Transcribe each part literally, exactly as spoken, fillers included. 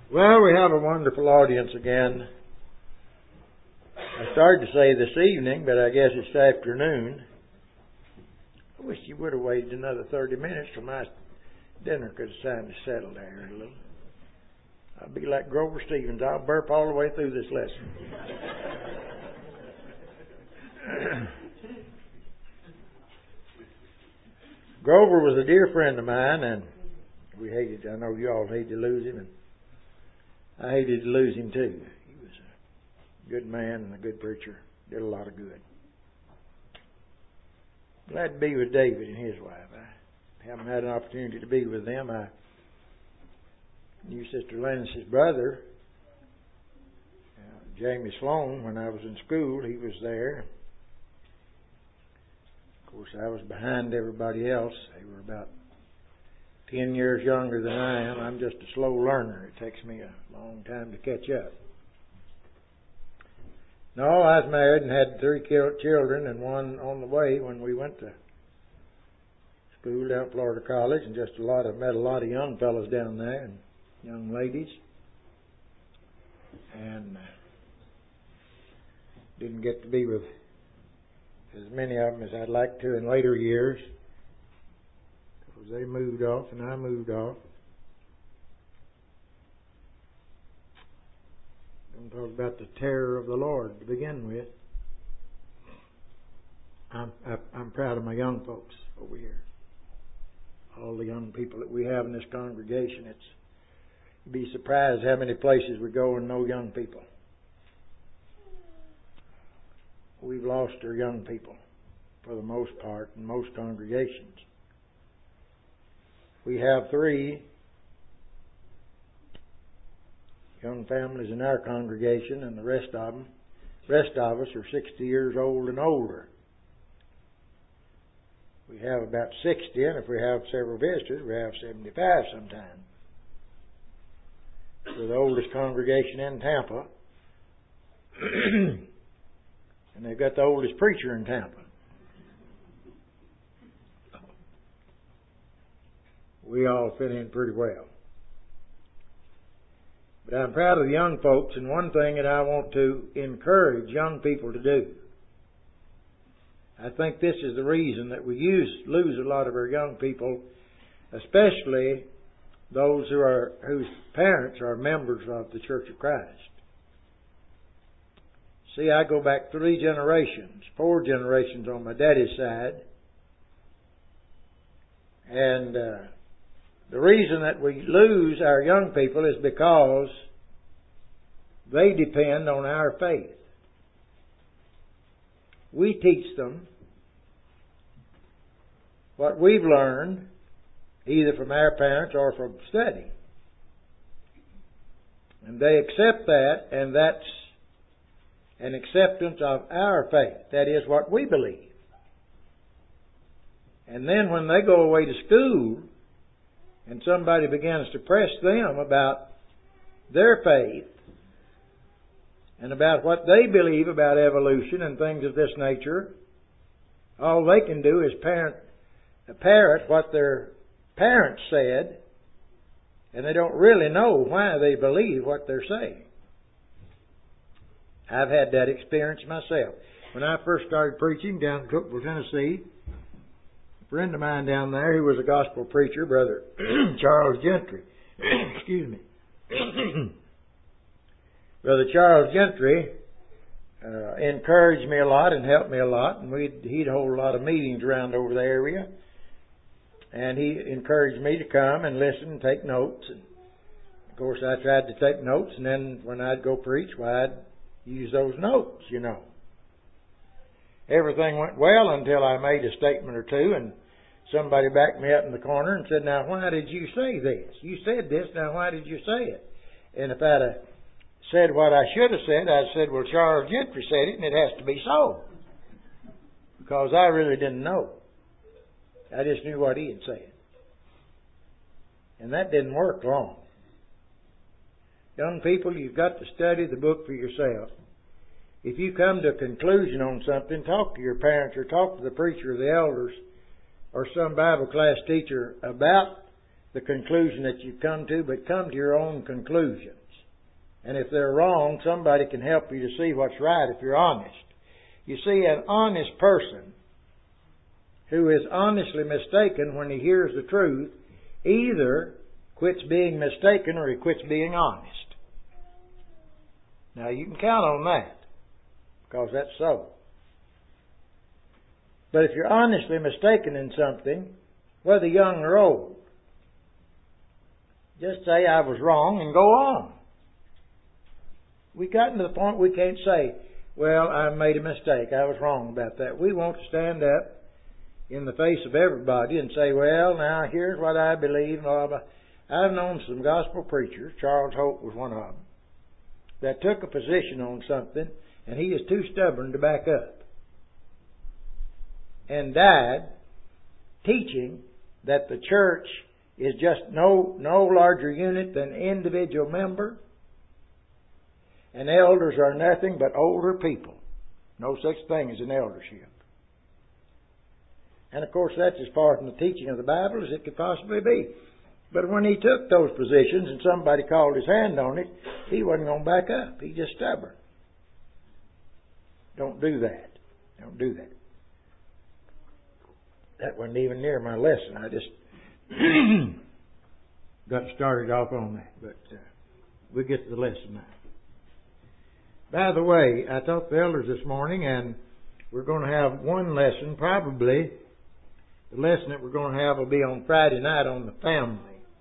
Well, we have a wonderful audience again. I started to say this evening, but I guess it's afternoon. I wish you would have waited another thirty minutes till my dinner could have time to settle there a little. I'll be like Grover Stevens. I'll burp all the way through this lesson. Grover was a dear friend of mine, and we hated, I know you all hated to lose him, and I hated to lose him too. He was a good man and a good preacher. Did a lot of good. Glad to be with David and his wife. I haven't had an opportunity to be with them. I knew Sister Lennis's brother, uh, Jamie Sloan, when I was in school. He was there. Of course, I was behind everybody else. They were about ten years younger than I am. I'm just a slow learner. It takes me a long time to catch up. No, I was married and had three children and one on the way when we went to school down at Florida College, and just a lot of, met a lot of young fellows down there and young ladies. And uh, didn't get to be with as many of them as I'd like to in later years. They moved off and I moved off. Don't talk about the terror of the Lord to begin with. I'm, I'm proud of my young folks over here. All the young people that we have in this congregation. It's, you'd be surprised how many places we go and no young people. We've lost our young people for the most part in most congregations. We have three young families in our congregation, and the rest of them, rest of us are sixty years old and older. We have about sixty, and if we have several visitors, we have seventy-five sometimes. We're the oldest congregation in Tampa, and they've got the oldest preacher in Tampa. We all fit in pretty well. But I'm proud of the young folks, and one thing that I want to encourage young people to do. I think this is the reason that we use, lose a lot of our young people, especially those who are whose parents are members of the Church of Christ. See, I go back three generations, four generations on my daddy's side, and uh, the reason that we lose our young people is because they depend on our faith. We teach them what we've learned either from our parents or from study. And they accept that, and that's an acceptance of our faith. That is what we believe. And then when they go away to school, and somebody begins to press them about their faith and about what they believe about evolution and things of this nature, all they can do is parent, parrot what their parents said, and they don't really know why they believe what they're saying. I've had that experience myself. When I first started preaching down in Cookeville, Tennessee, a friend of mine down there who was a gospel preacher, Brother Charles Gentry, excuse me, Brother Charles Gentry uh, encouraged me a lot and helped me a lot, and we'd, he'd hold a lot of meetings around over the area, and he encouraged me to come and listen and take notes. And of course, I tried to take notes, and then when I'd go preach, well, I'd use those notes, you know. Everything went well until I made a statement or two, and somebody backed me up in the corner and said, "Now, why did you say this? You said this, now why did you say it?" And if I'd have said what I should have said, I'd said, "Well, Charles Gentry said it, and it has to be so." Because I really didn't know. I just knew what he had said. And that didn't work long. Young people, you've got to study the book for yourself. If you come to a conclusion on something, talk to your parents or talk to the preacher or the elders or some Bible class teacher about the conclusion that you've come to, but come to your own conclusions. And if they're wrong, somebody can help you to see what's right if you're honest. You see, an honest person who is honestly mistaken when he hears the truth either quits being mistaken or he quits being honest. Now you can count on that because that's so. But if you're honestly mistaken in something, whether young or old, just say, I was wrong, and go on. We've gotten to the point we can't say, well, I made a mistake. I was wrong about that. We want to stand up in the face of everybody and say, well, now here's what I believe. Blah, blah. I've known some gospel preachers, Charles Hope was one of them, that took a position on something and he is too stubborn to back up. And died teaching that the church is just no, no larger unit than an individual member. And elders are nothing but older people. No such thing as an eldership. And of course that's as far from the teaching of the Bible as it could possibly be. But when he took those positions and somebody called his hand on it, he wasn't going to back up. He's just stubborn. Don't do that. Don't do that. That wasn't even near my lesson. I just got started off on that. But uh, we'll get to the lesson now. By the way, I talked to the elders this morning, and we're going to have one lesson, probably. The lesson that we're going to have will be on Friday night on the family.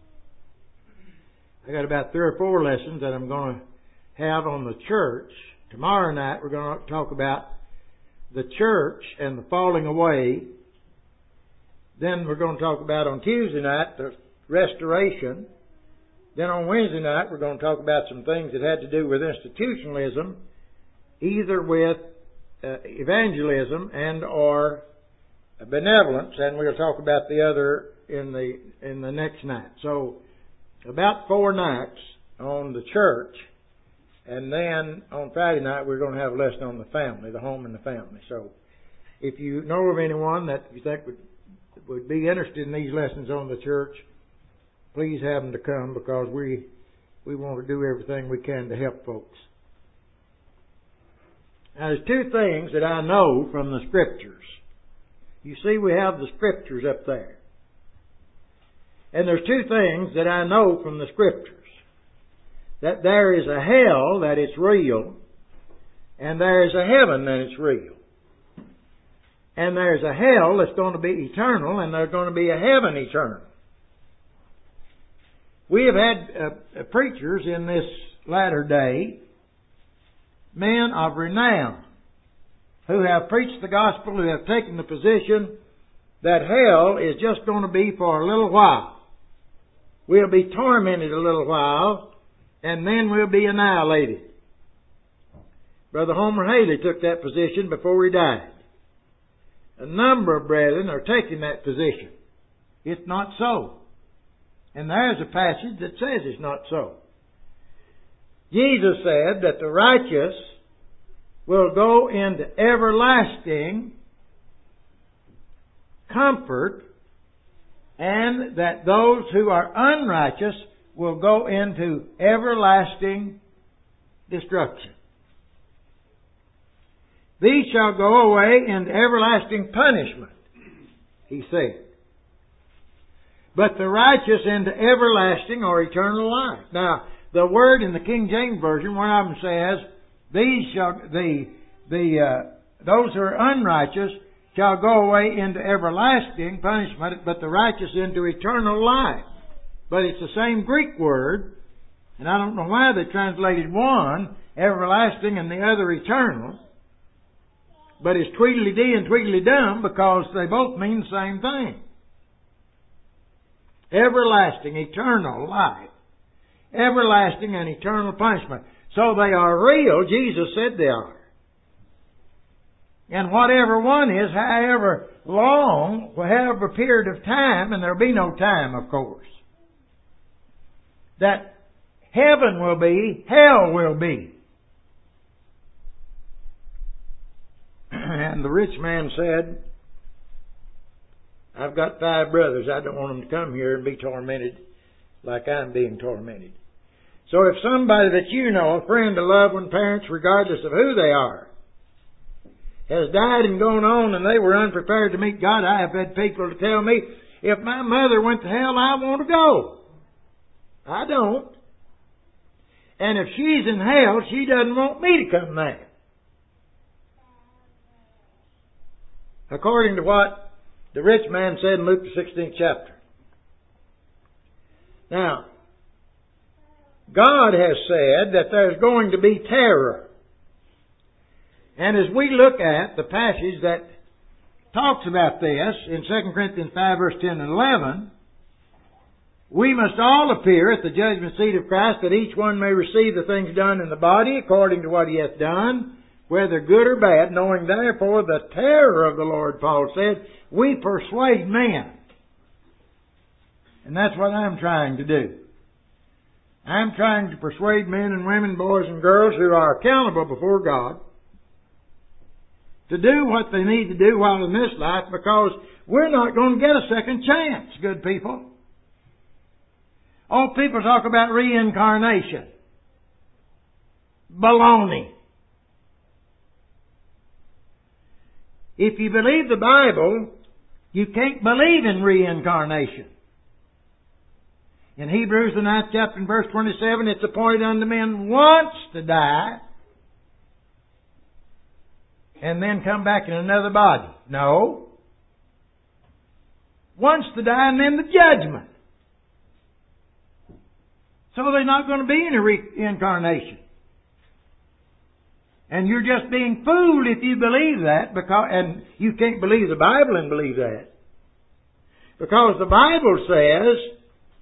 I got about three or four lessons that I'm going to have on the church. Tomorrow night we're going to talk about the church and the falling away. Then we're going to talk about on Tuesday night the restoration. Then on Wednesday night we're going to talk about some things that had to do with institutionalism, either with uh, evangelism and or benevolence, and we'll talk about the other in the in the next night. So about four nights on the church, and then on Friday night we're going to have a lesson on the family, the home and the family. So if you know of anyone that you think would would be interested in these lessons on the church, please have them to come, because we we want to do everything we can to help folks. Now, there's two things that I know from the Scriptures. You see, we have the Scriptures up there. And there's two things that I know from the Scriptures. That there is a hell, that it's real, and there is a heaven, that it's real. And there's a hell that's going to be eternal, and there's going to be a heaven eternal. We have had uh, preachers in this latter day, men of renown, who have preached the gospel, who have taken the position that hell is just going to be for a little while. We'll be tormented a little while, and then we'll be annihilated. Brother Homer Haley took that position before he died. A number of brethren are taking that position. It's not so. And there's a passage that says it's not so. Jesus said that the righteous will go into everlasting comfort, and that those who are unrighteous will go into everlasting destruction. These shall go away into everlasting punishment, he said. But the righteous into everlasting or eternal life. Now, the word in the King James Version, one of them says, "These shall the the uh, those who are unrighteous shall go away into everlasting punishment, but the righteous into eternal life." But it's the same Greek word, and I don't know why they translated one everlasting and the other eternal. But it's Tweedledee and Tweedledum, because they both mean the same thing. Everlasting, eternal life. Everlasting and eternal punishment. So they are real. Jesus said they are. And whatever one is, however long, however period of time, and there'll be no time, of course, that heaven will be, hell will be. And the rich man said, I've got five brothers. I don't want them to come here and be tormented like I'm being tormented. So if somebody that you know, a friend, a loved one, parents, regardless of who they are, has died and gone on and they were unprepared to meet God, I have had people to tell me, if my mother went to hell, I want to go. I don't. And if she's in hell, she doesn't want me to come there. According to what the rich man said in Luke the sixteenth chapter. Now, God has said that there's going to be terror. And as we look at the passage that talks about this in Second Corinthians five, verse ten and eleven, we must all appear at the judgment seat of Christ, that each one may receive the things done in the body according to what he hath done, whether good or bad, knowing therefore the terror of the Lord, Paul said, we persuade men. And that's what I'm trying to do. I'm trying to persuade men and women, boys and girls who are accountable before God to do what they need to do while in this life, because we're not going to get a second chance, good people. All people talk about reincarnation. Baloney. If you believe the Bible, you can't believe in reincarnation. In Hebrews, the ninth chapter and verse twenty-seven, it's appointed unto men once to die and then come back in another body. No. Once to die and then the judgment. So there's not going to be any reincarnation. And you're just being fooled if you believe that, because, and you can't believe the Bible and believe that. Because the Bible says,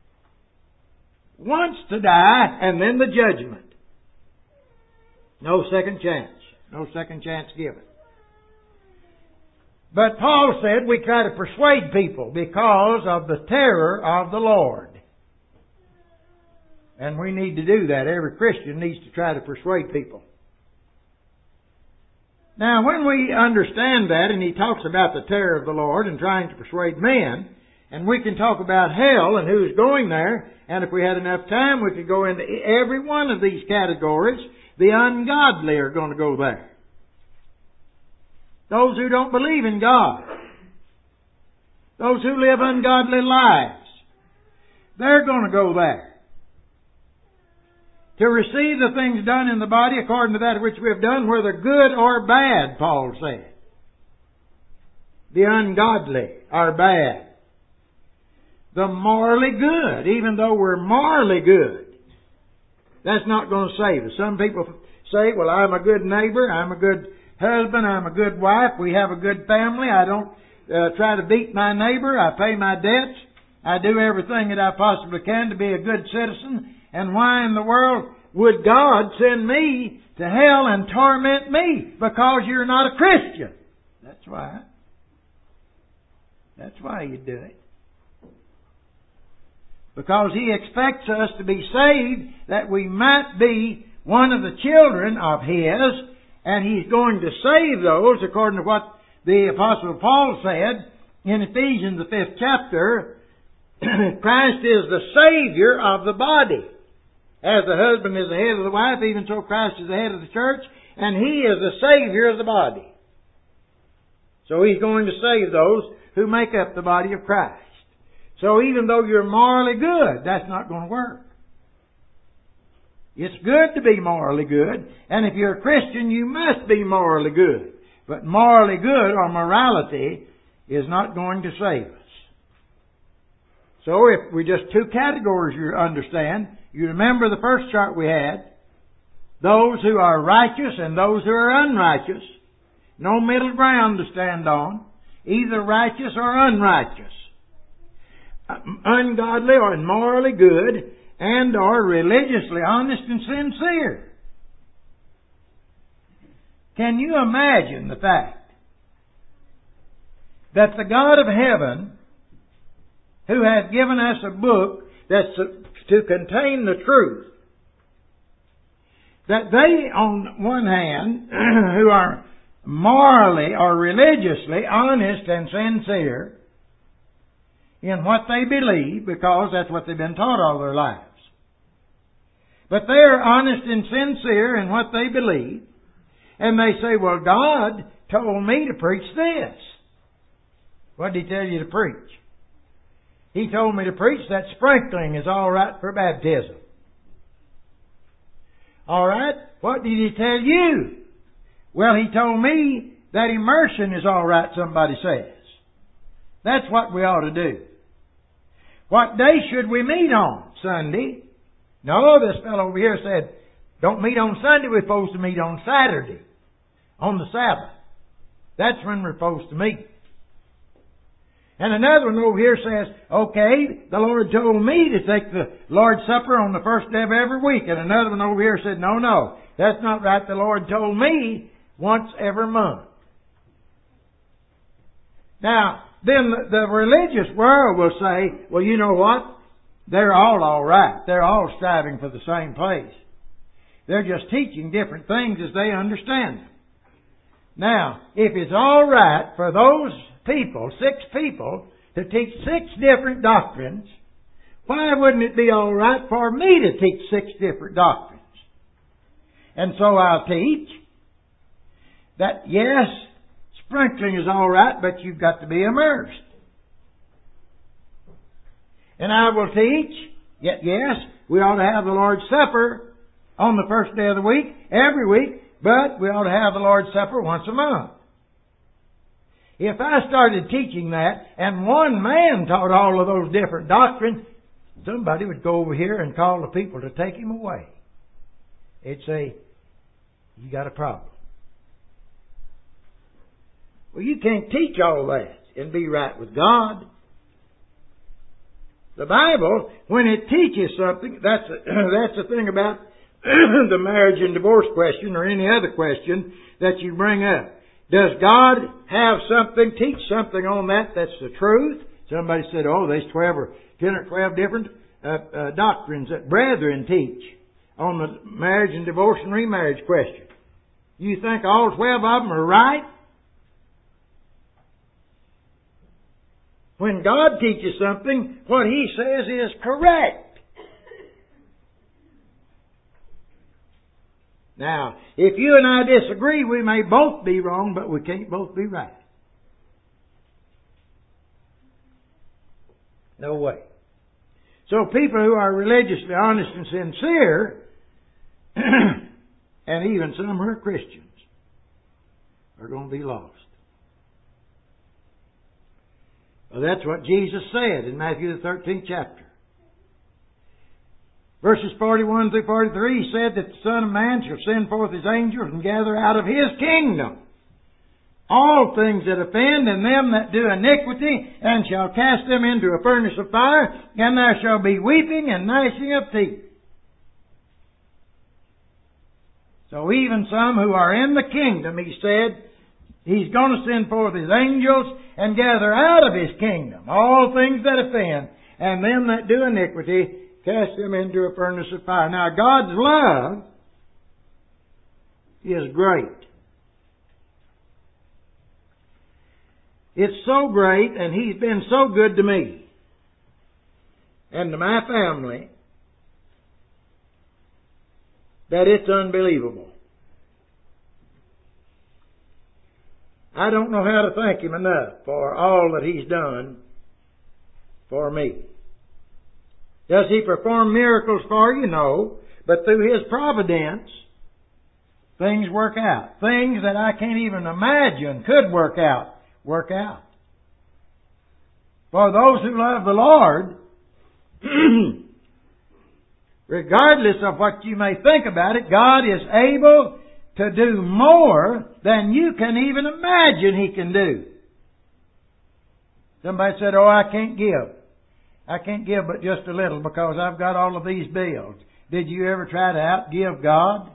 once to die and then the judgment. No second chance. No second chance given. But Paul said we try to persuade people because of the terror of the Lord. And we need to do that. Every Christian needs to try to persuade people. Now, when we understand that, and he talks about the terror of the Lord and trying to persuade men, and we can talk about hell and who's going there, and if we had enough time, we could go into every one of these categories. The ungodly are going to go there. Those who don't believe in God. Those who live ungodly lives. They're going to go there. To receive the things done in the body according to that which we have done, whether good or bad, Paul said. The ungodly are bad. The morally good, even though we're morally good, that's not going to save us. Some people say, well, I'm a good neighbor, I'm a good husband, I'm a good wife, we have a good family, I don't uh, try to beat my neighbor, I pay my debts, I do everything that I possibly can to be a good citizen, and why in the world would God send me to hell and torment me? Because you're not a Christian. That's why. That's why you do it. Because He expects us to be saved, that we might be one of the children of His, and He's going to save those according to what the Apostle Paul said in Ephesians, the fifth chapter. Christ is the Savior of the body. As the husband is the head of the wife, even so Christ is the head of the church, and He is the Savior of the body. So He's going to save those who make up the body of Christ. So even though you're morally good, that's not going to work. It's good to be morally good, and if you're a Christian, you must be morally good. But morally good or morality is not going to save us. So if we just two categories you understand, you remember the first chart we had, those who are righteous and those who are unrighteous. No middle ground to stand on, either righteous or unrighteous. Ungodly or morally good, and or religiously honest and sincere. Can you imagine the fact that the God of heaven, who has given us a book that's to contain the truth, that they, on one hand, who are morally or religiously honest and sincere, in what they believe, because that's what they've been taught all their lives. But they are honest and sincere in what they believe, and they say, well, God told me to preach this. What did He tell you to preach? He told me to preach that sprinkling is all right for baptism. All right? What did He tell you? Well, He told me that immersion is all right, somebody says. That's what we ought to do. What day should we meet on? Sunday. No, this fellow over here said, don't meet on Sunday, we're supposed to meet on Saturday. On the Sabbath. That's when we're supposed to meet. And another one over here says, okay, the Lord told me to take the Lord's Supper on the first day of every week. And another one over here said, no, no, that's not right. The Lord told me once every month. Now, then the, the religious world will say, well, you know what? They're all all right. They're all striving for the same place. They're just teaching different things as they understand them. Now, if it's all right for those people, six people, to teach six different doctrines, why wouldn't it be all right for me to teach six different doctrines? And so I'll teach that, yes, sprinkling is all right, but you've got to be immersed. And I will teach, yet yes, we ought to have the Lord's Supper on the first day of the week, every week, but we ought to have the Lord's Supper once a month. If I started teaching that, and one man taught all of those different doctrines, somebody would go over here and call the people to take him away. They'd say, you got a problem. Well, you can't teach all that and be right with God. The Bible, when it teaches something, that's a, that's the thing about the marriage and divorce question or any other question that you bring up. Does God have something, teach something on that that's the truth? Somebody said, oh, there's twelve or ten or twelve different uh, uh, doctrines that brethren teach on the marriage and divorce and remarriage question. You think all twelve of them are right? When God teaches something, what He says is correct. Now, if you and I disagree, we may both be wrong, but we can't both be right. No way. So people who are religiously honest and sincere, and even some who are Christians, are going to be lost. Well, that's what Jesus said in Matthew the thirteenth chapter. Verses forty-one through forty-three, He said that the Son of Man shall send forth His angels and gather out of His kingdom all things that offend and them that do iniquity, and shall cast them into a furnace of fire, and there shall be weeping and gnashing of teeth. So even some who are in the kingdom, He said, He's going to send forth His angels and gather out of His kingdom all things that offend, and them that do iniquity, cast them into a furnace of fire. Now, God's love is great. It's so great, and He's been so good to me and to my family that it's unbelievable. I don't know how to thank Him enough for all that He's done for me. Does He perform miracles for you? No. But through His providence, things work out. Things that I can't even imagine could work out, work out. For those who love the Lord, regardless of what you may think about it, God is able to do more than you can even imagine He can do. Somebody said, oh, I can't give. I can't give but just a little because I've got all of these bills. Did you ever try to outgive God?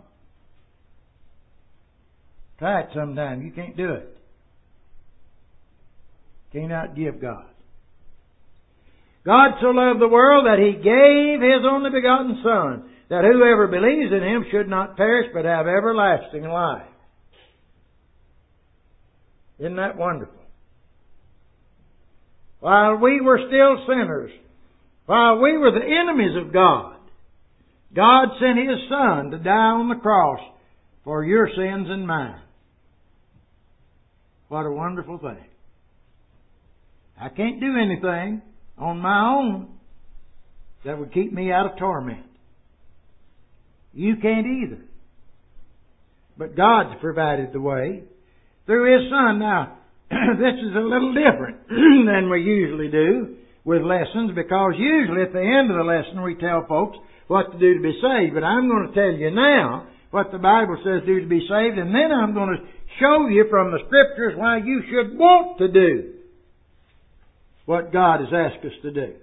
Try it sometime. You can't do it. Can't outgive God. God so loved the world that He gave His only begotten Son, that whoever believes in Him should not perish but have everlasting life. Isn't that wonderful? while we were still sinners, while we were the enemies of God, God sent His Son to die on the cross for your sins and mine. What a wonderful thing. I can't do anything on my own that would keep me out of torment. You can't either. But God's provided the way through His Son. Now, this is a little different than we usually do with lessons, because usually at the end of the lesson we tell folks what to do to be saved. But I'm going to tell you now what the Bible says do to be saved, and then I'm going to show you from the Scriptures why you should want to do what God has asked us to do.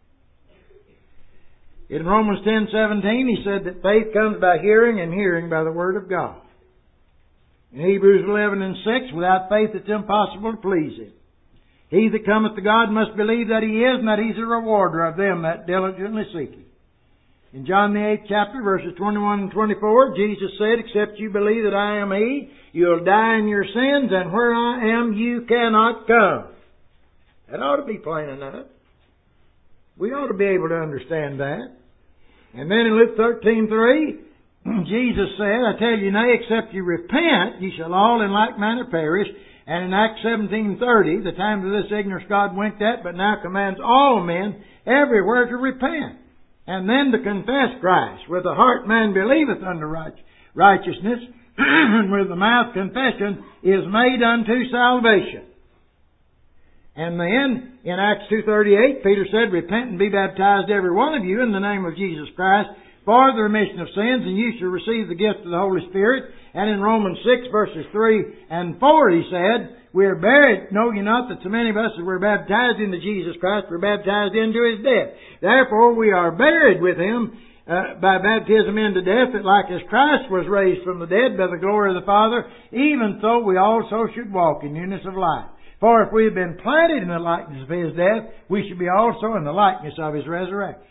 In Romans ten seventeen, he said that faith comes by hearing, and hearing by the Word of God. In Hebrews eleven and six, without faith it's impossible to please Him. He that cometh to God must believe that He is, and that He's a rewarder of them that diligently seek Him. In John the eighth chapter, verses twenty-one and twenty-four, Jesus said, except you believe that I am He, you'll die in your sins, and where I am you cannot come. That ought to be plain enough. We ought to be able to understand that. And then in Luke thirteen three, Jesus said, I tell you nay, except you repent, ye shall all in like manner perish. And in Acts seventeen thirty, the time of this ignorance God winked at, but now commands all men everywhere to repent. And then to confess Christ. With the heart man believeth unto righteousness, and with the mouth confession is made unto salvation. And then, in Acts two thirty-eight, Peter said, repent and be baptized every one of you in the name of Jesus Christ for the remission of sins, and you shall receive the gift of the Holy Spirit. And in Romans six, verses three and four, he said, we are buried, know ye not that so many of us as were baptized into Jesus Christ were baptized into His death. Therefore we are buried with Him uh, by baptism into death, that like as Christ was raised from the dead by the glory of the Father, even so we also should walk in newness of life. For if we have been planted in the likeness of His death, we should be also in the likeness of His resurrection.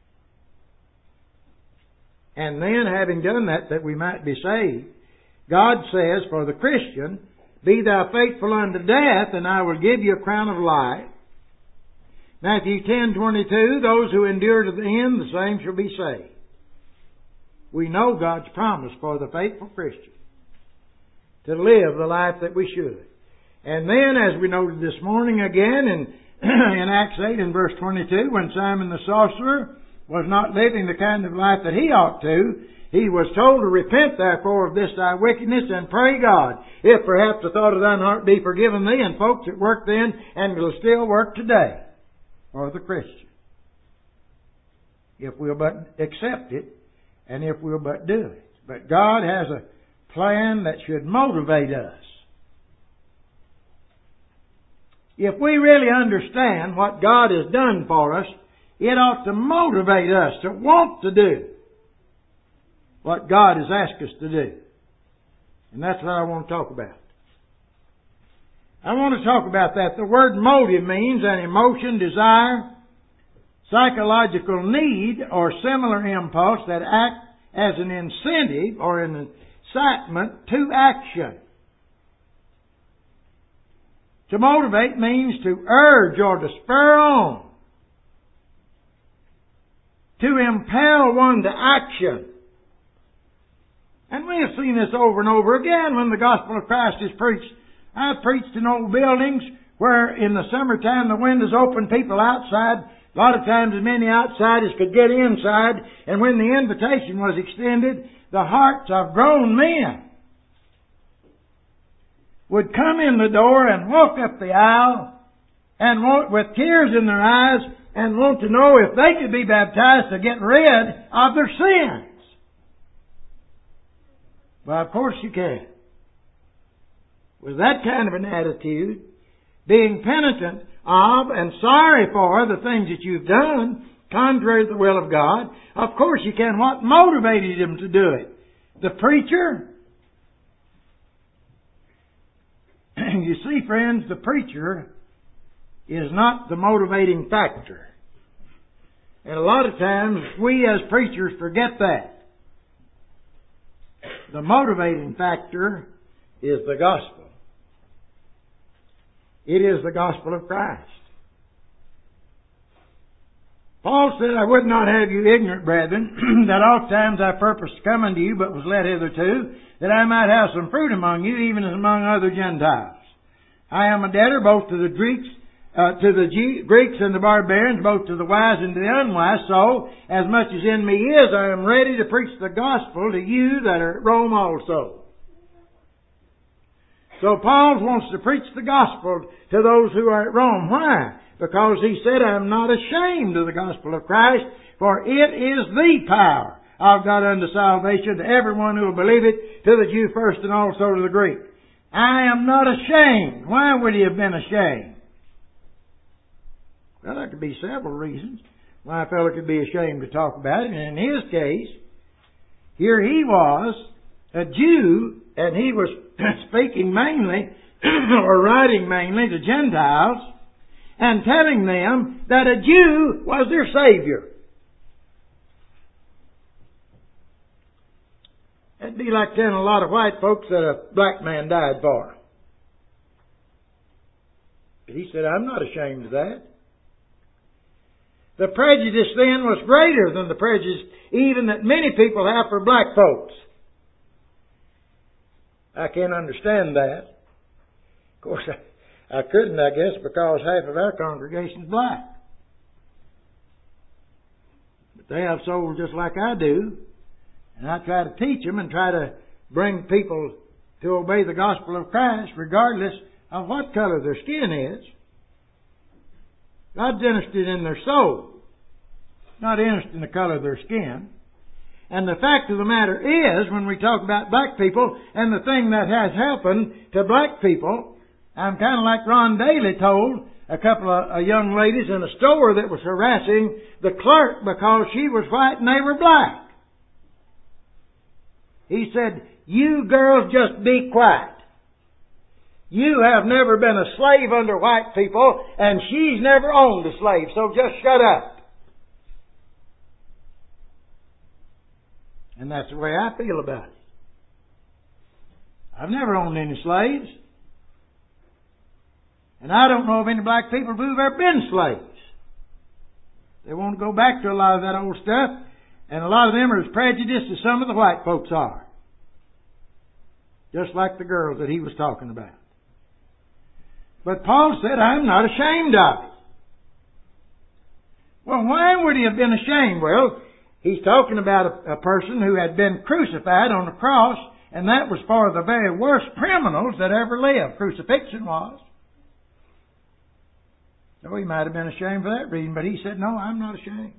And then, having done that, that we might be saved, God says, for the Christian, be thou faithful unto death, and I will give you a crown of life. Matthew ten twenty-two, those who endure to the end, the same shall be saved. We know God's promise for the faithful Christian to live the life that we should. And then, as we noted this morning again in, in Acts eight and verse twenty-two, when Simon the sorcerer was not living the kind of life that he ought to, he was told to repent therefore of this thy wickedness and pray God, if perhaps the thought of thine heart be forgiven thee. And folks, it worked then and will still work today for the Christian, if we'll but accept it and if we'll but do it. But God has a plan that should motivate us. If we really understand what God has done for us, it ought to motivate us to want to do what God has asked us to do. And that's what I want to talk about. I want to talk about that. The word motive means an emotion, desire, psychological need, or similar impulse that act as an incentive or an incitement to action. To motivate means to urge or to spur on. To impel one to action. And we have seen this over and over again when the gospel of Christ is preached. I've preached in old buildings where in the summertime the windows open, people outside. A lot of times as many outsiders could get inside. And when the invitation was extended, the hearts of grown men would come in the door and walk up the aisle and want, with tears in their eyes, and want to know if they could be baptized to get rid of their sins. Well, of course you can. With that kind of an attitude, being penitent of and sorry for the things that you've done, contrary to the will of God, of course you can. What motivated him to do it? The preacher? You see, friends, the preacher is not the motivating factor. And a lot of times we as preachers forget that. The motivating factor is the gospel. It is the gospel of Christ. Paul said, I would not have you ignorant, brethren, that oft times I purposed to come unto you, but was led hitherto, that I might have some fruit among you, even as among other Gentiles. I am a debtor both to the Greeks, uh, to the G- Greeks and the barbarians, both to the wise and to the unwise. So, as much as in me is, I am ready to preach the gospel to you that are at Rome also. So Paul wants to preach the gospel to those who are at Rome. Why? Because he said, I am not ashamed of the gospel of Christ, for it is the power of God unto salvation to everyone who will believe it, to the Jew first and also to the Greek. I am not ashamed. Why would he have been ashamed? Well, there could be several reasons why a fellow could be ashamed to talk about it. And in his case, here he was, a Jew, and he was speaking mainly, or writing mainly to Gentiles, and telling them that a Jew was their Savior. It'd be like telling a lot of white folks that a black man died for them. But he said, I'm not ashamed of that. The prejudice then was greater than the prejudice even that many people have for black folks. I can't understand that. Of course, I, I couldn't, I guess, because half of our congregation's black. But they have souls just like I do. And I try to teach them and try to bring people to obey the gospel of Christ regardless of what color their skin is. God's interested in their soul, not interested in the color of their skin. And the fact of the matter is, when we talk about black people and the thing that has happened to black people, I'm kind of like Ron Daly told a couple of uh, young ladies in a store that was harassing the clerk because she was white and they were black. He said, you girls just be quiet. You have never been a slave under white people, and she's never owned a slave, so just shut up. And that's the way I feel about it. I've never owned any slaves. And I don't know of any black people who've ever been slaves. They won't go back to a lot of that old stuff. And a lot of them are as prejudiced as some of the white folks are. Just like the girls that he was talking about. But Paul said, I'm not ashamed of it. Well, why would he have been ashamed? Well, he's talking about a, a person who had been crucified on the cross, and that was for the very worst criminals that ever lived. Crucifixion was. So he might have been ashamed for that reason, but he said, no, I'm not ashamed.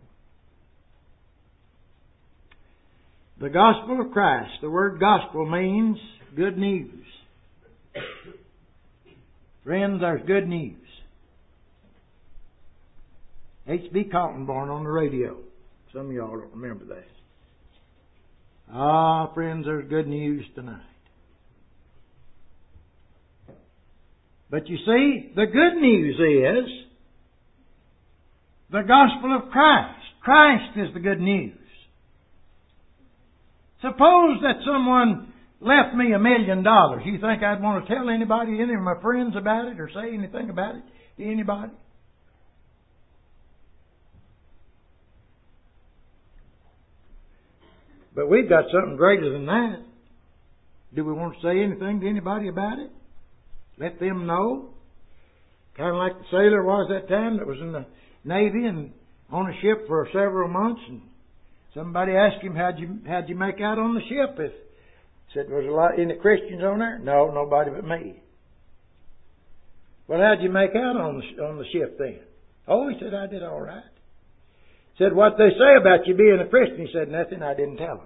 The gospel of Christ. The word gospel means good news. Friends, there's good news. H B Kaltenborn on the radio. Some of y'all don't remember that. Ah, friends, there's good news tonight. But you see, the good news is the gospel of Christ. Christ is the good news. Suppose that someone left me a million dollars. You think I'd want to tell anybody, any of my friends about it, or say anything about it to anybody? But we've got something greater than that. Do we want to say anything to anybody about it? Let them know? Kind of like the sailor was that time that was in the Navy and on a ship for several months, and somebody asked him, how'd you, how'd you make out on the ship? If said, was there a lot, any Christians on there? No, nobody but me. Well, how'd you make out on the, on the ship then? Oh, he said, I did all right. Said, what they say about you being a Christian? He said, nothing, I didn't tell them.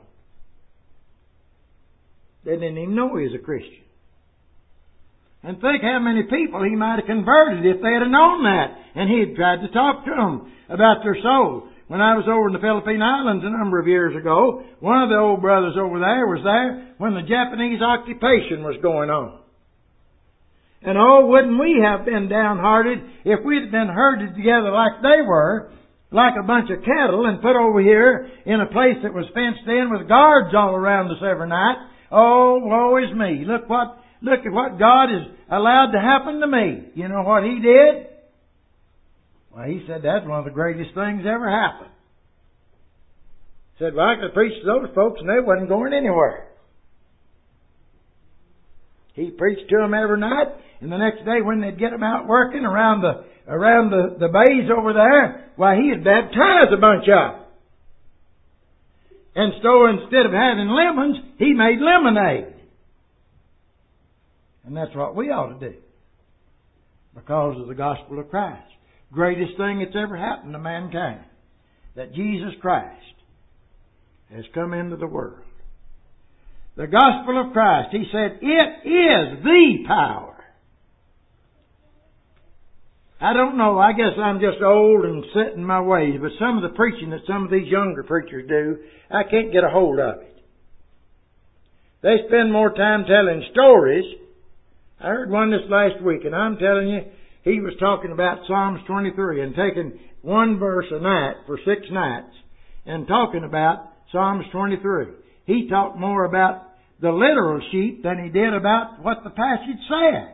They didn't even know he was a Christian. And think how many people he might have converted if they had known that. And he had tried to talk to them about their soul. When I was over in the Philippine Islands a number of years ago, one of the old brothers over there was there when the Japanese occupation was going on. And oh, wouldn't we have been downhearted if we'd been herded together like they were, like a bunch of cattle, and put over here in a place that was fenced in with guards all around us every night. Oh, woe is me. Look what, look at what God has allowed to happen to me. You know what He did? Well, he said that's one of the greatest things ever happened. He said, well, I could preach to those folks and they wasn't going anywhere. He preached to them every night, and the next day when they'd get them out working around the around the, the bays over there, why, he had baptized a bunch of them. And so instead of having lemons, he made lemonade. And that's what we ought to do, because of the gospel of Christ. Greatest thing that's ever happened to mankind, that Jesus Christ has come into the world. The gospel of Christ, he said, it is the power. I don't know, I guess I'm just old and set in my ways, but some of the preaching that some of these younger preachers do, I can't get a hold of it. They spend more time telling stories. I heard one this last week, and I'm telling you, he was talking about Psalms twenty-three and taking one verse a night for six nights and talking about Psalms twenty-three. He talked more about the literal sheep than he did about what the passage said.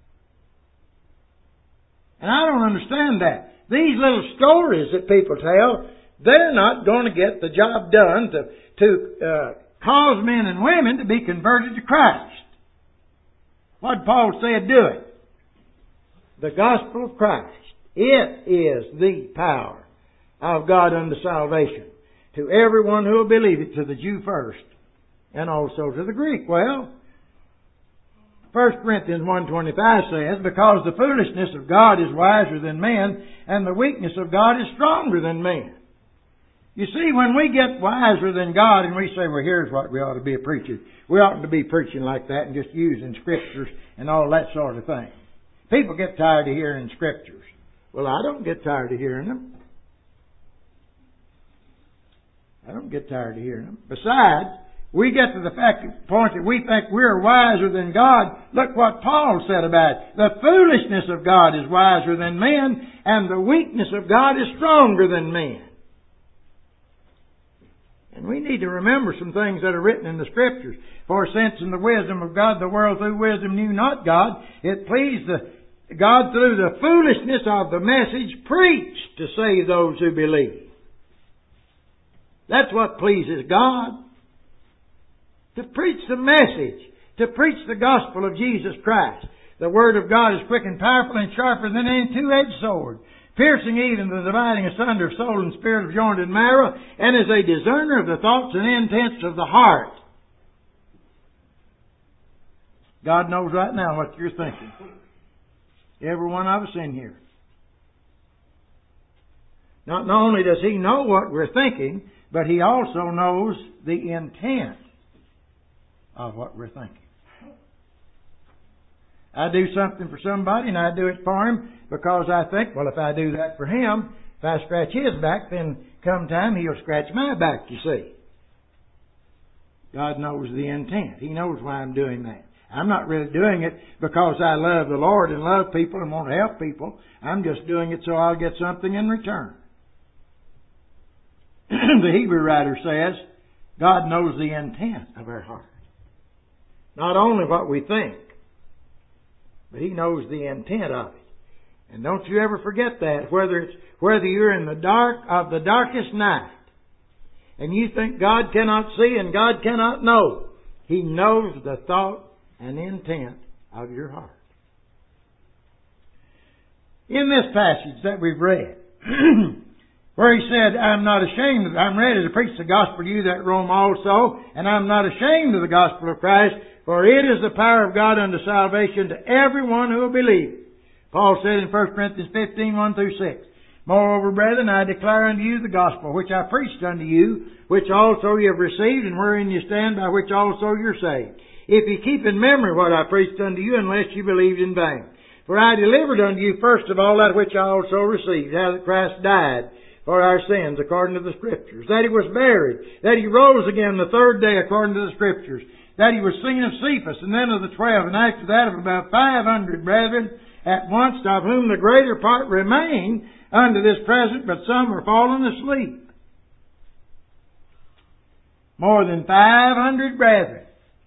And I don't understand that. These little stories that people tell, they're not going to get the job done to, to uh, cause men and women to be converted to Christ. What did Paul say, do it? The gospel of Christ. It is the power of God unto salvation to everyone who will believe it, to the Jew first, and also to the Greek. Well, First Corinthians one twenty-five says, because the foolishness of God is wiser than men, and the weakness of God is stronger than men. You see, when we get wiser than God and we say, well, here's what we ought to be preaching. We oughtn't to be preaching like that and just using scriptures and all that sort of thing. People get tired of hearing scriptures. Well, I don't get tired of hearing them. I don't get tired of hearing them. Besides, we get to the fact, point that we think we're wiser than God. Look what Paul said about it. The foolishness of God is wiser than men, and the weakness of God is stronger than men. And we need to remember some things that are written in the Scriptures. For since in the wisdom of God the world through wisdom knew not God, it pleased the, God through the foolishness of the message preached to save those who believe. That's what pleases God. To preach the message, to preach the gospel of Jesus Christ. The Word of God is quick and powerful and sharper than any two-edged sword, piercing even the dividing asunder of soul and spirit, of joint and marrow, and is a discerner of the thoughts and intents of the heart. God knows right now what you're thinking. Every one of us in here. Not only does He know what we're thinking, but He also knows the intent of what we're thinking. I do something for somebody and I do it for him because I think, well, if I do that for him, if I scratch his back, then come time he'll scratch my back, you see. God knows the intent. He knows why I'm doing that. I'm not really doing it because I love the Lord and love people and want to help people. I'm just doing it so I'll get something in return. The Hebrew writer says, God knows the intent of our heart. Not only what we think, but He knows the intent of it. And don't you ever forget that, whether it's whether you're in the dark of the darkest night and you think God cannot see and God cannot know, He knows the thought and intent of your heart. In this passage that we've read, where He said, I'm not ashamed of, I'm ready to preach the gospel to you that roam also, and I'm not ashamed of the gospel of Christ, for it is the power of God unto salvation to everyone who will believe. Paul said in First Corinthians fifteen, one through six, Moreover, brethren, I declare unto you the gospel which I preached unto you, which also ye have received, and wherein you stand, by which also you're saved. If ye keep in memory what I preached unto you, unless you believed in vain. For I delivered unto you first of all that which I also received, how that Christ died for our sins according to the Scriptures, that He was buried, that He rose again the third day according to the Scriptures, that He was seen of Cephas, and then of the twelve, and after that of about five hundred brethren at once, of whom the greater part remain unto this present, but some are fallen asleep. More than five hundred brethren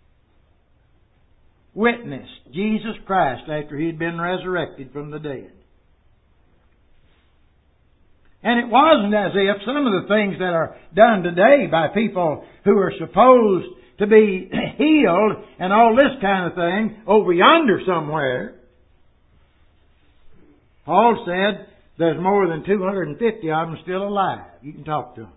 witnessed Jesus Christ after He had been resurrected from the dead. And it wasn't as if some of the things that are done today by people who are supposed to be healed and all this kind of thing over yonder somewhere. Paul said there's more than two hundred fifty of them still alive. You can talk to them.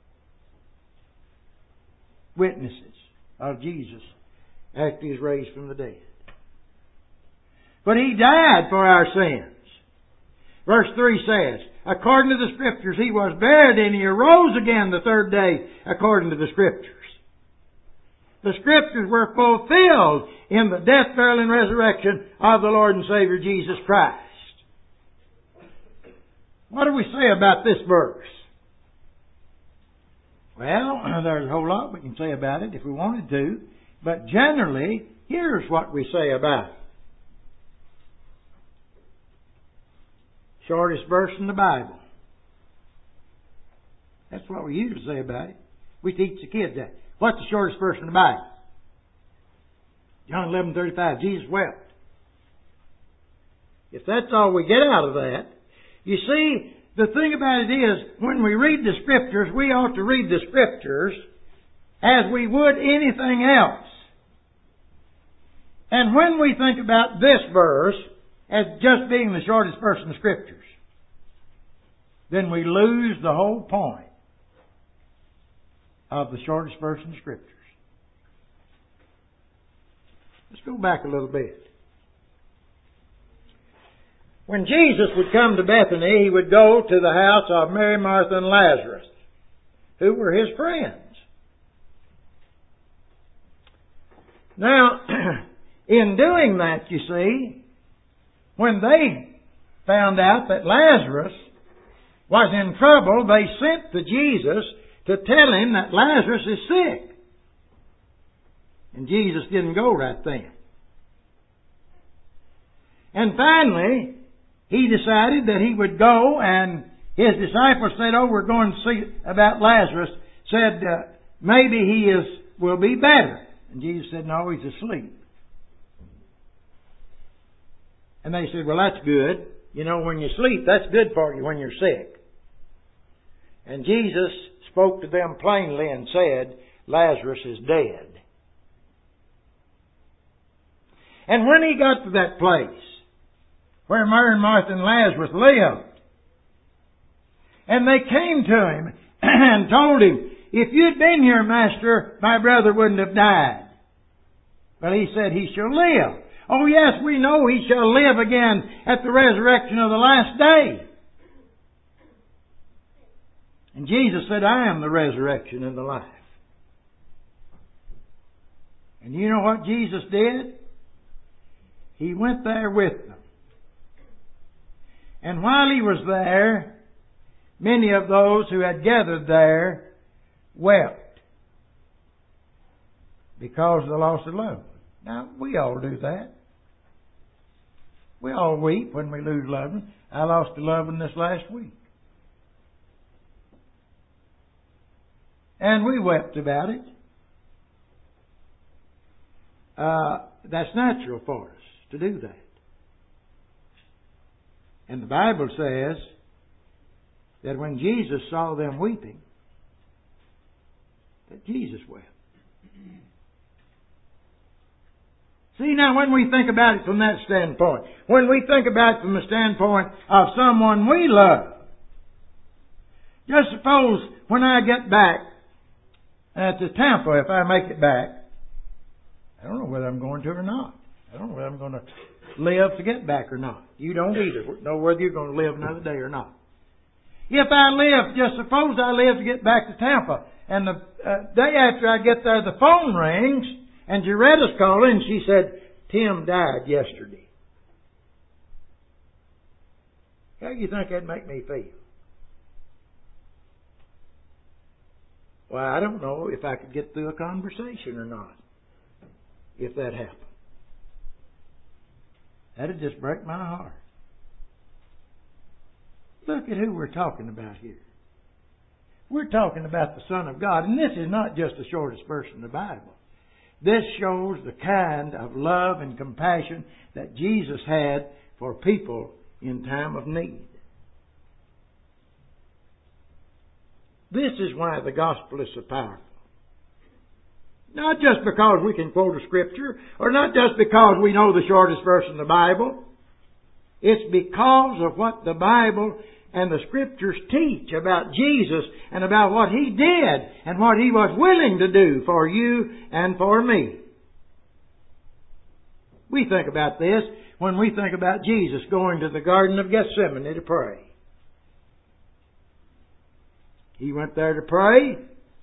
Witnesses of Jesus after He was raised from the dead. But He died for our sins. Verse three says, according to the Scriptures, He was buried and He arose again the third day according to the Scriptures. The Scriptures were fulfilled in the death, burial, and resurrection of the Lord and Savior Jesus Christ. What do we say about this verse? Well, there's a whole lot we can say about it if we wanted to, but generally, here's what we say about it. Shortest verse in the Bible. That's what we usually say about it. We teach the kids that. What's the shortest verse in the Bible? John eleven thirty-five. Jesus wept. If that's all we get out of that, you see, the thing about it is, when we read the Scriptures, we ought to read the Scriptures as we would anything else. And when we think about this verse as just being the shortest verse in the Scriptures, then we lose the whole point of the shortest verse in the Scriptures. Let's go back a little bit. When Jesus would come to Bethany, He would go to the house of Mary, Martha, and Lazarus, who were His friends. Now, in doing that, you see, when they found out that Lazarus was in trouble, they sent to Jesus to tell Him that Lazarus is sick. And Jesus didn't go right then. And finally, He decided that He would go, and His disciples said, oh, we're going to see about Lazarus. Said, uh, maybe he is will be better. And Jesus said, no, he's asleep. And they said, well, that's good. You know, when you sleep, that's good for you when you're sick. And Jesus spoke to them plainly and said, Lazarus is dead. And when He got to that place where Mary and Martha and Lazarus lived, and they came to Him and told Him, if you'd been here, Master, my brother wouldn't have died. But He said, he shall live. Oh yes, we know he shall live again at the resurrection of the last day. And Jesus said, I am the resurrection and the life. And you know what Jesus did? He went there with them. And while He was there, many of those who had gathered there wept because of the loss of loved ones. Now, we all do that. We all weep when we lose loved ones. I lost a loved one this last week. And we wept about it. Uh, that's natural for us to do that. And the Bible says that when Jesus saw them weeping, that Jesus wept. See, now when we think about it from that standpoint, when we think about it from the standpoint of someone we love, just suppose when I get back uh, to Tampa, if I make it back, I don't know whether I'm going to or not. I don't know whether I'm going to live to get back or not. You don't either know whether you're going to live another day or not. If I live, just suppose I live to get back to Tampa, and the uh, day after I get there, the phone rings, and Jaretta's calling, and she said, Tim died yesterday. How do you think that'd make me feel? Well, I don't know if I could get through a conversation or not, if that happened. That'd just break my heart. Look at who we're talking about here. We're talking about the Son of God, and this is not just the shortest verse in the Bible. This shows the kind of love and compassion that Jesus had for people in time of need. This is why the gospel is so powerful. Not just because we can quote a scripture, or not just because we know the shortest verse in the Bible. It's because of what the Bible and the Scriptures teach about Jesus and about what He did and what He was willing to do for you and for me. We think about this when we think about Jesus going to the Garden of Gethsemane to pray. He went there to pray.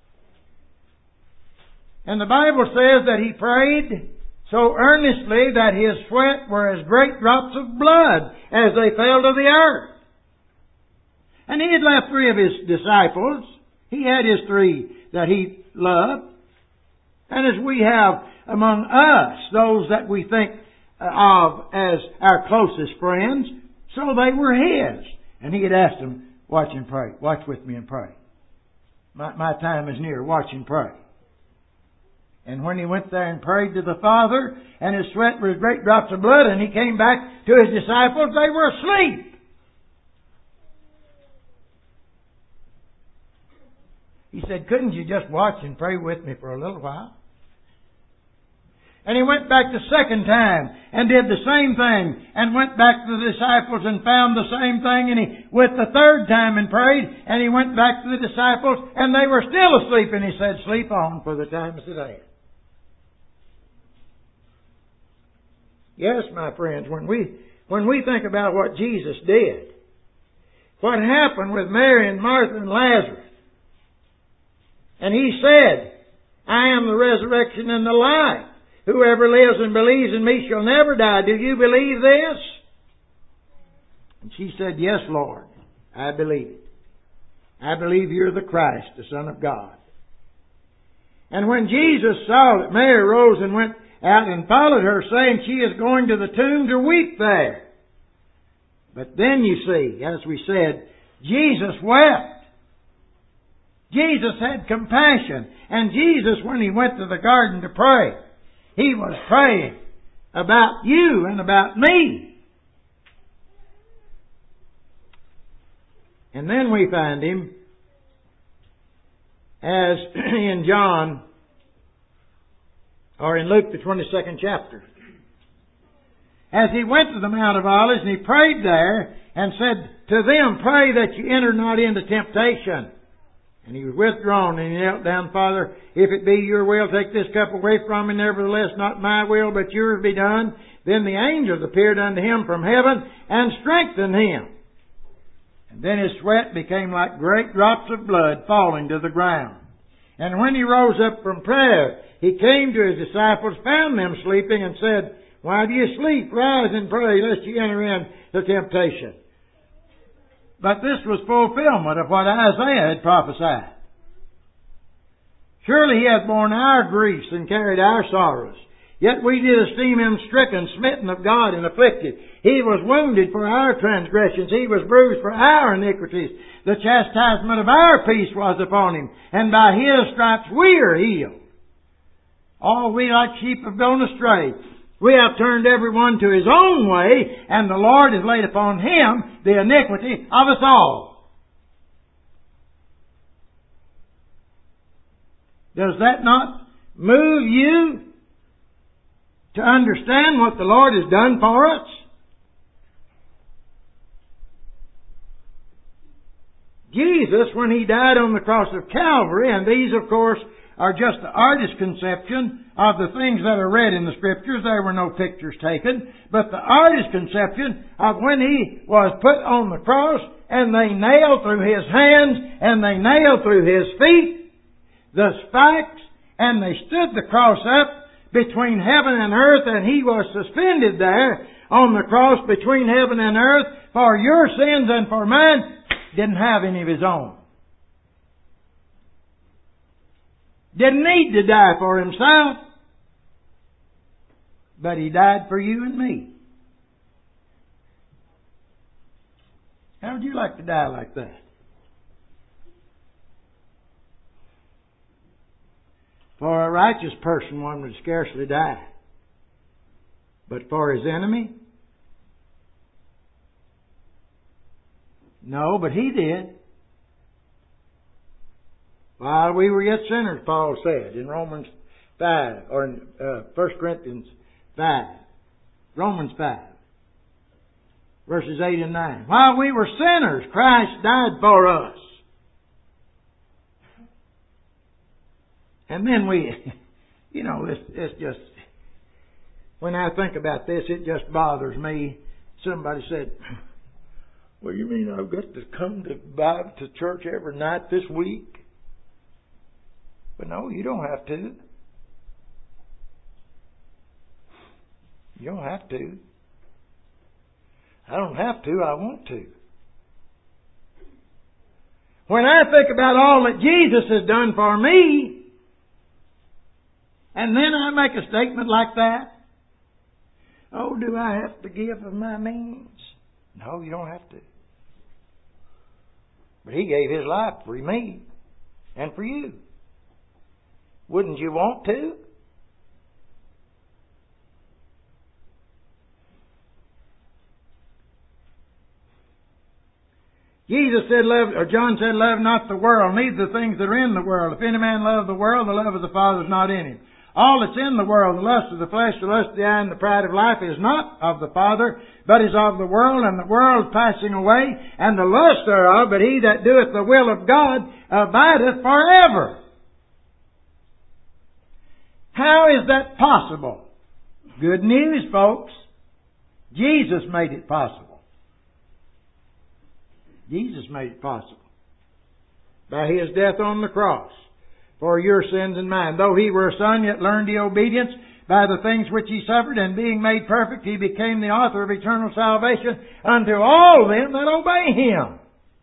And the Bible says that He prayed so earnestly that His sweat were as great drops of blood as they fell to the earth. And He had left three of His disciples. He had His three that He loved. And as we have among us those that we think of as our closest friends, so they were His. And He had asked them, watch and pray. Watch with me and pray. My, my time is near. Watch and pray. And when He went there and prayed to the Father, and His sweat was great drops of blood, and He came back to His disciples, they were asleep. He said, couldn't you just watch and pray with me for a little while? And He went back the second time and did the same thing, and went back to the disciples and found the same thing, and He went the third time and prayed, and He went back to the disciples, and they were still asleep, and He said, sleep on, for the time is at hand. Yes, my friends, when we, when we think about what Jesus did, what happened with Mary and Martha and Lazarus, and He said, I am the resurrection and the life. Whoever lives and believes in me shall never die. Do you believe this? And she said, yes, Lord, I believe it. I believe You're the Christ, the Son of God. And when Jesus saw that Mary rose and went out and followed her, saying, she is going to the tomb to weep there. But then you see, as we said, Jesus wept. Jesus had compassion. And Jesus, when He went to the garden to pray, He was praying about you and about me. And then we find Him as in John, or in Luke the twenty-second chapter. As He went to the Mount of Olives and He prayed there and said to them, pray that you enter not into temptation. And He was withdrawn and He knelt down, Father, if it be Your will, take this cup away from me. Nevertheless, not my will, but Yours be done. Then the angels appeared unto Him from heaven and strengthened Him. And then His sweat became like great drops of blood falling to the ground. And when He rose up from prayer, He came to His disciples, found them sleeping, and said, why do you sleep? Rise and pray, lest you enter into temptation. But this was fulfillment of what Isaiah had prophesied. Surely He hath borne our griefs and carried our sorrows. Yet we did esteem Him stricken, smitten of God, and afflicted. He was wounded for our transgressions. He was bruised for our iniquities. The chastisement of our peace was upon Him, and by His stripes we are healed. All we like sheep have gone astray. We have turned every one to his own way, and the Lord has laid upon Him the iniquity of us all. Does that not move you to understand what the Lord has done for us? Jesus, when He died on the cross of Calvary, and these, of course, are just the artist's conception of the things that are read in the Scriptures. There were no pictures taken. But the artist's conception of when He was put on the cross and they nailed through His hands and they nailed through His feet the spikes, and they stood the cross up between heaven and earth, and He was suspended there on the cross between heaven and earth for your sins and for mine. Didn't have any of His own. Didn't need to die for Himself. But He died for you and me. How would you like to die like that? For a righteous person, one would scarcely die. But for his enemy? No, but He did. While we were yet sinners, Paul said in Romans five, or in uh, First Corinthians five. Romans five, verses eight and nine. While we were sinners, Christ died for us. And then we, you know, it's, it's just, when I think about this, it just bothers me. Somebody said, well, you mean I've got to come to Bible to church every night this week? But no, you don't have to. You don't have to. I don't have to, I want to. When I think about all that Jesus has done for me, and then I make a statement like that, oh, do I have to give of my means? No, you don't have to. But He gave His life for me and for you. Wouldn't you want to? Jesus said, love, or John said, love not the world, neither the things that are in the world. If any man love the world, the love of the Father is not in him. All that's in the world, the lust of the flesh, the lust of the eye, and the pride of life, is not of the Father, but is of the world, and the world passing away, and the lust thereof, but he that doeth the will of God abideth forever. How is that possible? Good news, folks. Jesus made it possible. Jesus made it possible. By His death on the cross. For your sins and mine. Though He were a Son, yet learned He obedience by the things which He suffered, and being made perfect, He became the author of eternal salvation unto all them that obey Him.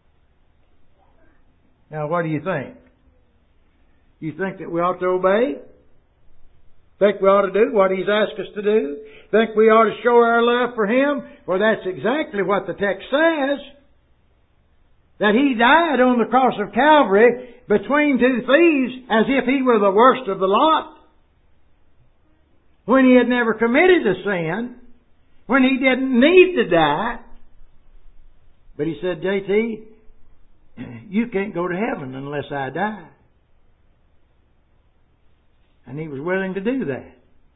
Now, what do you think? You think that we ought to obey? Think we ought to do what He's asked us to do? Think we ought to show our love for Him? Well, that's exactly what the text says. That He died on the cross of Calvary between two thieves as if He were the worst of the lot. When He had never committed a sin. When He didn't need to die. But He said, J T, you can't go to heaven unless I die. And He was willing to do that.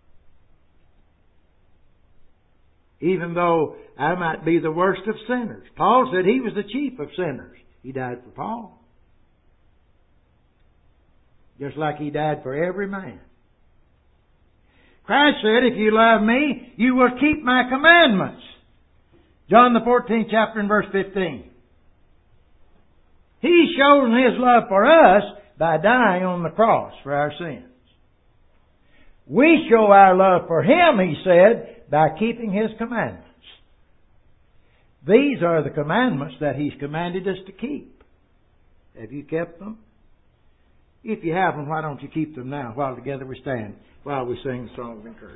Even though I might be the worst of sinners. Paul said He was the chief of sinners. He died for Paul. Just like He died for every man. Christ said, if you love me, you will keep my commandments. John the fourteenth chapter and verse fifteen. He's shown His love for us by dying on the cross for our sins. We show our love for Him, He said, by keeping His commandments. These are the commandments that He's commanded us to keep. Have you kept them? If you haven't, why don't you keep them now while together we stand, while we sing the song of encouragement?